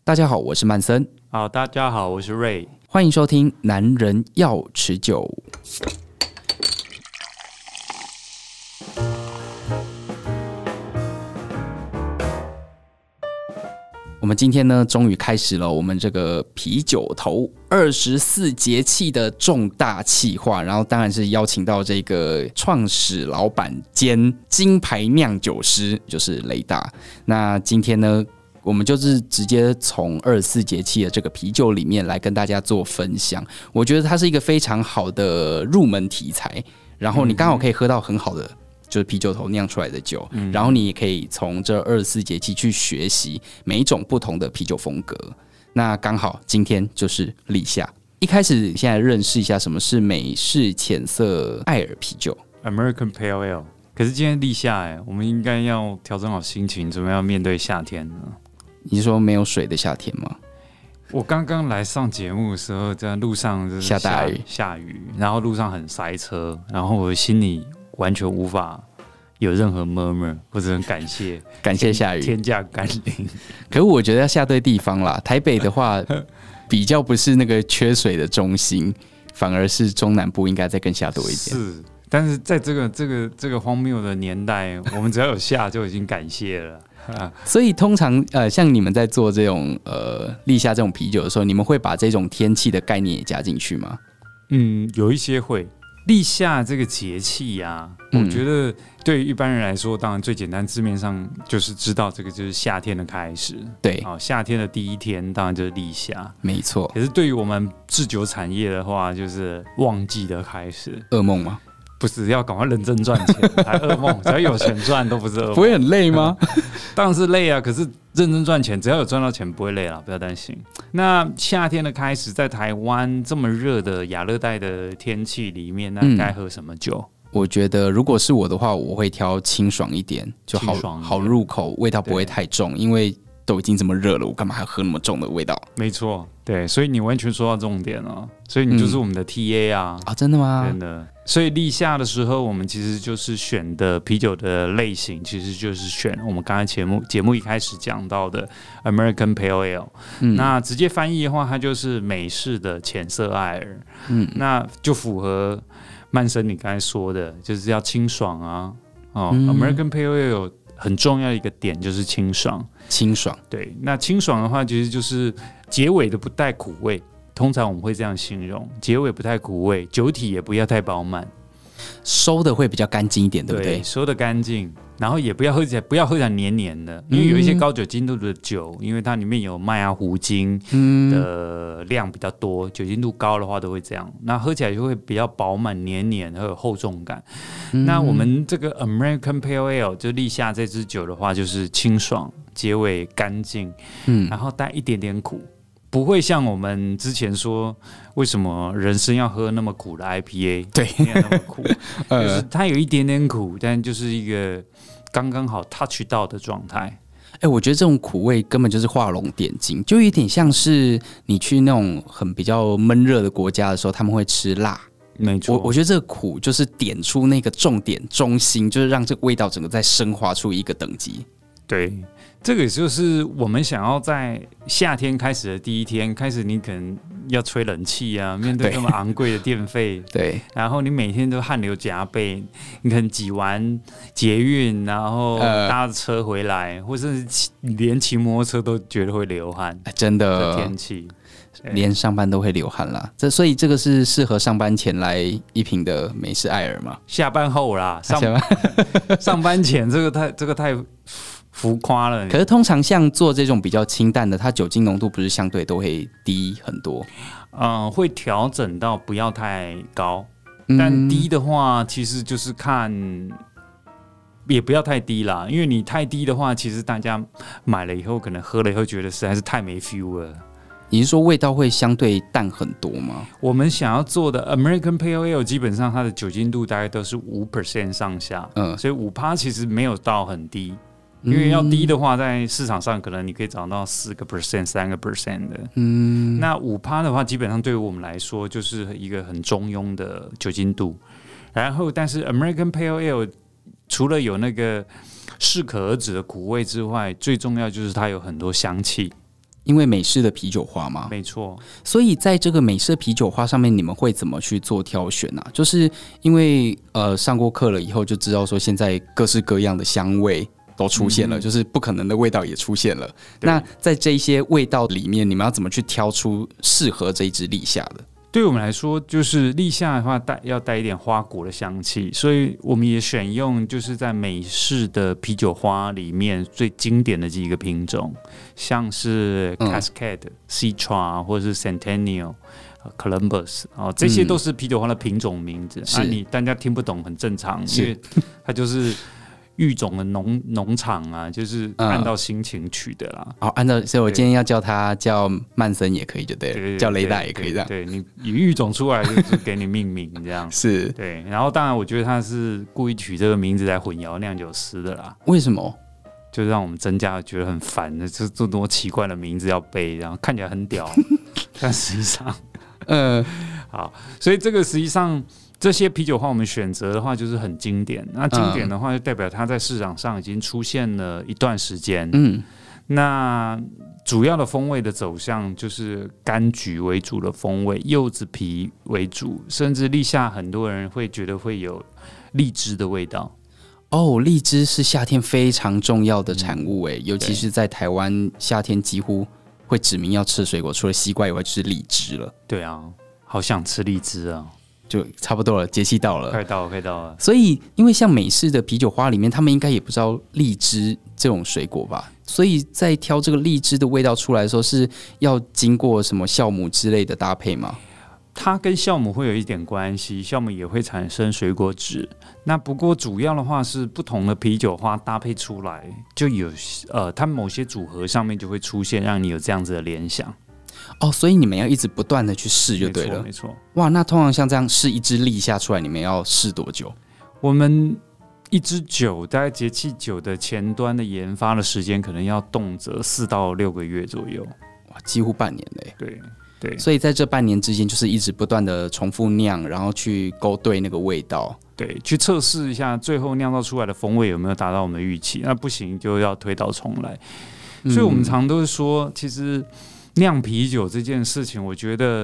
大家好，我是曼森。 好，大家好，我是Ray。 欢迎收听《男人要持久》。我们今天呢，终于开始了我们这个啤酒头24节气的重大企划，然后当然是邀请到这个创始老板兼金牌酿酒师，就是雷达。那今天呢，我们就是直接从24节气的这个啤酒里面来跟大家做分享。我觉得它是一个非常好的入门题材，然后你刚好可以喝到很好的就是啤酒头酿出来的酒，然后你也可以从这24节气去学习每一种不同的啤酒风格。那刚好今天就是立夏，一开始先来认识一下什么是美式浅色艾尔啤酒 American Pale Ale。可是今天立夏我们应该要调整好心情，准备要面对夏天呢。 你是说没有水的夏天吗？ 我刚刚来上节目的时候，在路上就是下雨，然后路上很塞车，然后我心里完全无法有任何 murmur， 我只能感谢下雨，天降甘霖。 可是我觉得要下对地方啦，台北的话比较不是那个缺水的中心，反而是中南部应该再更下多一点。 是，但是在这个荒谬的年代，我们只要有下就已经感谢了。 所以通常像你们在做这种立夏这种啤酒的时候，你们会把这种天气的概念也加进去吗？ 有一些会。立夏这个节气我觉得对于一般人来说，当然最简单字面上就是知道这个就是夏天的开始。对，夏天的第一天当然就是立夏，没错。可是对于我们制酒产业的话，就是旺季的开始。噩梦吗？不是，要赶快认真赚钱才噩梦，只要有钱赚都不是噩梦。不会很累吗？当然是累啊，可是认真赚钱，只要有赚到钱不会累啦，不要担心。那夏天的开始，在台湾这么热的亚热带的天气里面，那该喝什么酒？我觉得如果是我的话，我会挑清爽一点，就好入口，味道不会太重，因为都已经这么热了，我干嘛还喝那么重的味道？没错，对，所以你完全说到重点了，所以你就是我们的 TA 啊！真的吗？真的。所以立夏的时候，我们其实就是选的啤酒的类型，其实就是选我们刚才节目一开始讲到的 American Pale Ale。那直接翻译的话，它就是美式的浅色艾尔。那就符合曼森你刚才说的，就是要清爽啊。American Pale Ale 很重要的一个点就是清爽。清爽，对。那清爽的话，其实就是结尾的不带苦味。通常我们会这样形容，结尾不太苦味，酒体也不要太饱满，收的会比较干净一点，对不对？收的干净，然后也不要喝起来黏黏的，因为有一些高酒精度的酒，因为它里面有麦芽糊精的量比较多，酒精度高的话都会这样，那喝起来就会比较饱满、黏黏，还有厚重感。那我们这个 American Pale Ale 就立夏这支酒的话，就是清爽，结尾干净，然后带一点点苦。不会像我们之前说，为什么人生要喝那么苦的 IPA？ 对，那么苦，就是它有一点点苦，但就是一个刚刚好 touch 到的状态。我觉得这种苦味根本就是画龙点睛，就有点像是你去那种很比较闷热的国家的时候，他们会吃辣。没错，我觉得这个苦就是点出那个重点中心，就是让这个味道整个再升华出一个等级。对。这个就是我们想要在夏天开始的第一天开始，你可能要吹冷气啊，面对这么昂贵的电费，对，然后你每天都汗流浃背，你可能挤完捷运，然后搭着车回来，或者是连骑摩托车都觉得会流汗，真的天气，连上班都会流汗啦。所以这个是适合上班前来一瓶的美式艾尔吗？下班后啦，上班前这个太浮夸了。可是通常像做这种比较清淡的，它酒精浓度不是相对都会低很多？会调整到不要太高，但低的话其实就是看，也不要太低啦，因为你太低的话，其实大家买了以后可能喝了以后觉得实在是太没 feel 了。你是说味道会相对淡很多吗？我们想要做的 American Pale Ale 基本上它的酒精度大概都是 5% 上下，所以 5% 其实没有到很低。因为要低的话，在市场上可能你可以找到4%、3% 的。那5%的话，基本上对于我们来说就是一个很中庸的酒精度。然后，但是 American Pale Ale 除了有那个适可而止的苦味之外，最重要就是它有很多香气。 因为美式的啤酒花吗？ 没错。 所以在这个美式啤酒花上面，你们会怎么去做挑选呢？就是因为上过课了以后就知道说，现在各式各样的香味都出现了，就是不可能的味道也出现了。那在这一些味道里面，你们要怎么去挑出适合这一支立夏的？ 对我们来说，就是立夏的话要带一点花果的香气，所以我们也选用就是在美式的啤酒花里面最经典的几个品种，像是 Cascade、Citra 或者是 Centennial、Columbus 这些都是啤酒花的品种名字。你大家听不懂很正常，因为它就是育种的农场啊，就是按照心情取的啦。 按照，所以我今天要叫它叫曼森也可以，就对了，对，叫雷达也可以这样。 对，你育种出来就是给你命名这样。 是， 对。然后当然，我觉得他是故意取这个名字来混淆酿酒师的啦。 为什么？ 就让我们增加觉得很烦的，这多奇怪的名字要背，然后看起来很屌，但实际上，好，所以这个实际上。这些啤酒花我们选择的话就是很经典，那经典的话就代表它在市场上已经出现了一段时间。那主要的风味的走向就是柑橘为主的风味，柚子皮为主，甚至立夏很多人会觉得会有荔枝的味道。 荔枝是夏天非常重要的产物尤其是在台湾夏天几乎会指明要吃的水果，除了西瓜以外就是荔枝了。 对啊，好想吃荔枝啊！ 就差不多了，节气到了， 快到了。 所以，因为像美式的啤酒花里面，他们应该也不知道荔枝这种水果吧？所以在挑这个荔枝的味道出来的时候，是要经过什么酵母之类的搭配吗？ 它跟酵母会有一点关系，酵母也会产生水果籽。那不过主要的话是不同的啤酒花搭配出来，就有它某些组合上面就会出现，让你有这样子的联想。 所以你们要一直不断的去试就对了。 没错。 哇，那通常像这样试一支立夏出来，你们要试多久？ 我们一支酒，大概节气酒的前端的研发的时间，可能要动辄4到6个月左右。 哇，几乎半年嘞。 对。 所以在这半年之间，就是一直不断的重复酿，然后去勾兑那个味道。 对，去测试一下最后酿造出来的风味有没有达到我们的预期。那不行就要推倒重来。所以我们常都是说，其实酿啤酒这件事情，我觉得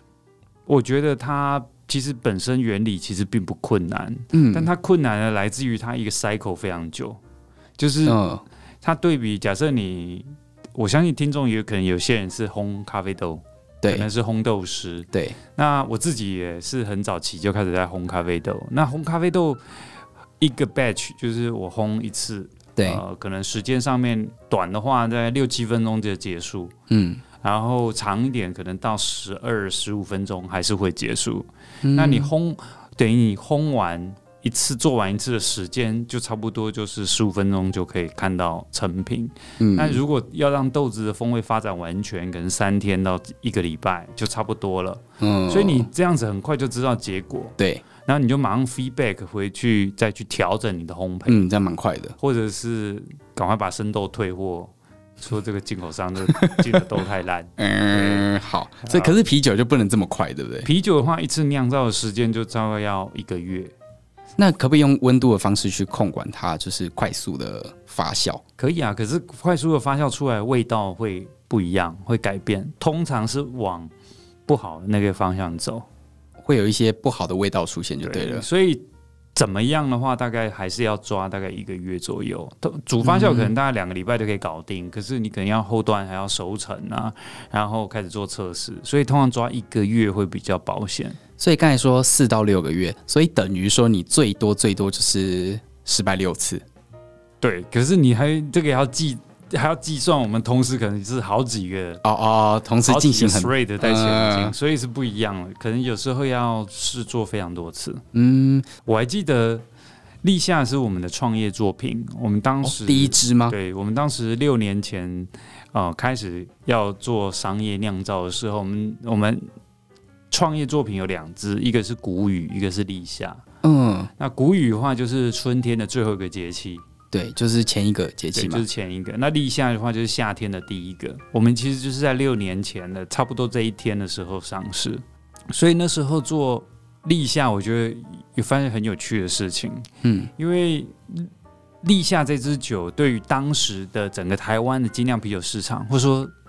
它其实本身原理其实并不困难，但它困难的来自于它一个 cycle 非常久，就是它对比，假设我相信听众也可能有些人是烘咖啡豆，可能是烘豆师， 对， 那我自己也是很早期就开始在烘咖啡豆，那烘咖啡豆一个 batch 就是我烘一次。对，可能时间上面短的话，在6、7分钟就结束，然后长一点，可能到12、15分钟还是会结束。那你等于你烘完一次，做完一次的时间，就差不多就是15分钟就可以看到成品。那如果要让豆子的风味发展完全，可能3天到1个礼拜就差不多了。所以你这样子很快就知道结果。对。然后你就马上 feedback 回去，再去调整你的烘焙， 这样蛮快的。 或者是赶快把生豆退货，说这个进口商的进的豆太烂。 好，所以可是啤酒就不能这么快，对不对？ 啤酒的话，一次酿造的时间就大概要1个月。 那可不可以用温度的方式去控管它，就是快速的发酵？ 可以啊，可是快速的发酵出来的味道会不一样，会改变，通常是往不好的那个方向走。 会有一些不好的味道出现就对了。 所以怎么样的话，大概还是要抓大概1个月左右。主发酵可能大概2个礼拜就可以搞定，可是你可能要后端还要熟成啊，然后开始做测试，所以通常抓1个月会比较保险。 所以刚才说4到6个月，所以等于说你最多就是失败6次。 对，可是你这个还要计算，我们同时可能是好几个同时进行很 rate 在前进，所以是不一样的。可能有时候要试做非常多次。我还记得立夏是我们的创业作品，我们当时第一支吗？ 对，我们当时6年前开始要做商业酿造的时候，我们创业作品有2支，一个是谷雨，一个是立夏。那谷雨的话就是春天的最后一个节气。 对，就是前一个节气嘛， 就是前一个。那立夏的话就是夏天的第一個。我们其实就是在6年前的差不多这一天的时候上市，所以那时候做立夏，我觉得有发现很有趣的事情。因为立夏这支酒对于当时的整个台湾的精酿啤酒市场，或者说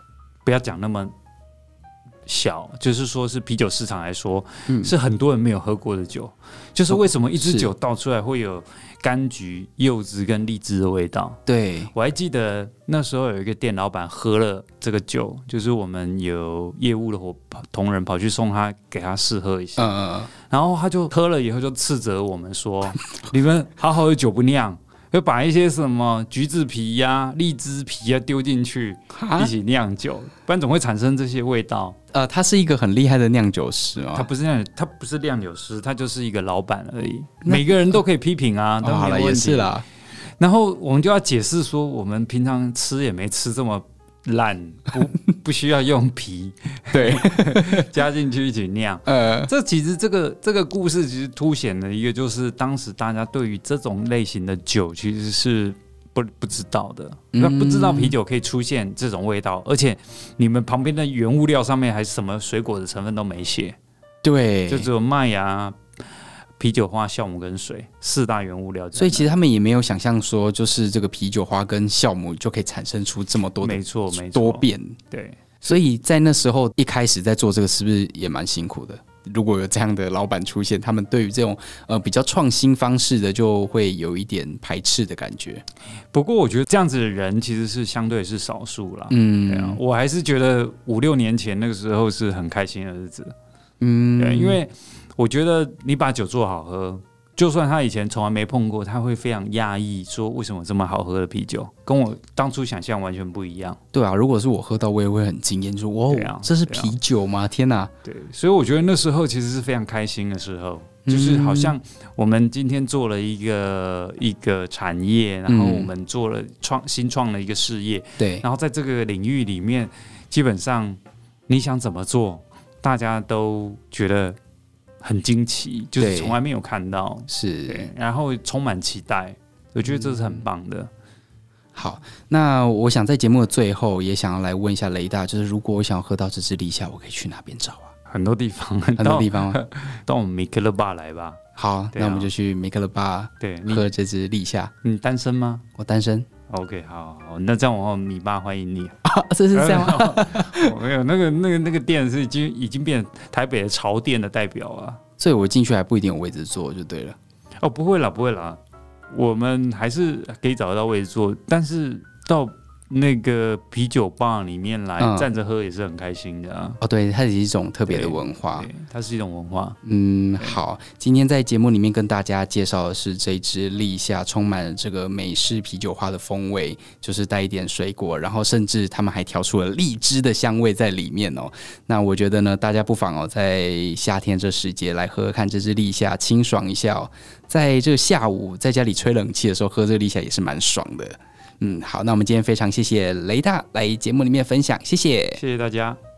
不要讲那么小，就是说是啤酒市场来说，是很多人没有喝过的酒。就是为什么一支酒倒出来会有柑橘、柚子跟荔枝的味道？ 对， 我还记得那时候有一个店老板喝了这个酒，就是我们有业务的同仁跑去送他，给他试喝一下，然后他就喝了以后就斥责我们说：“你们好好的酒不酿。”会把一些什么橘子皮呀、荔枝皮呀丢进去一起酿酒，不然总会产生这些味道。 他是一个很厉害的酿酒师哦。 他不是酿酒师，他就是一个老板而已。每个人都可以批评啊， 好了，也是啦。 然后我们就要解释说，我们平常吃也没吃这么烂，不需要用皮对加进去一起酿。这其实这个故事其实凸显了一个，就是当时大家对于这种类型的酒其实是不知道的，不知道啤酒可以出现这种味道，而且你们旁边的原物料上面还什么水果的成分都没写， 对， 就只有麦芽、啤酒花、酵母跟水4大原物料， 所以其实他们也没有想象说，就是这个啤酒花跟酵母就可以产生出这么多的多变。 对， 所以在那时候一开始在做这个，是不是也蛮辛苦的？如果有这样的老板出现，他们对于这种比较创新方式的，就会有一点排斥的感觉。 不过我觉得这样子的人其实是相对是少数啦。对啊，我还是觉得5-6年前那个时候是很开心的日子。对，因为我觉得你把酒做好喝，就算他以前从来没碰过，他会非常讶异，说为什么这么好喝的啤酒，跟我当初想象完全不一样。 对啊，如果是我喝到，我也会很惊艳，说哇，这是啤酒吗？天哪！ 对，所以我觉得那时候其实是非常开心的时候，就是好像我们今天做了一个产业，然后我们做了新创了一个事业， 对， 然后在这个领域里面，基本上你想怎么做，大家都觉得很惊奇，就是从来没有看到， 是， 然后充满期待，我觉得这是很棒的。 好，那我想在节目的最后，也想要来问一下雷大，就是如果我想要喝到这支立夏，我可以去哪边找啊？ 很多地方， 很多地方吗？ 到我们米克勒巴来吧。 好，那我们就去米克勒巴喝这支立夏。 你单身吗？ 我单身。 OK， 好，那这样我米爸欢迎你。 这是这样吗？ 没有，那个店是已经变台北的潮店的代表啊， 所以我进去还不一定有位置坐就对了。 哦，不会啦，我们还是可以找得到位置坐，但是到那个啤酒吧里面来站着喝也是很开心的啊。 哦，对，它是一种特别的文化， 对，它是一种文化。 好，今天在节目里面跟大家介绍的是这支立夏，充满了这个美式啤酒花的风味，就是带一点水果，然后甚至他们还调出了荔枝的香味在里面哦。那我觉得呢，大家不妨在夏天这时节来喝喝看这支立夏，清爽一下哦。在这个下午在家里吹冷气的时候喝这个立夏也是蛮爽的。好，那我们今天非常谢谢雷大来节目里面分享，谢谢大家。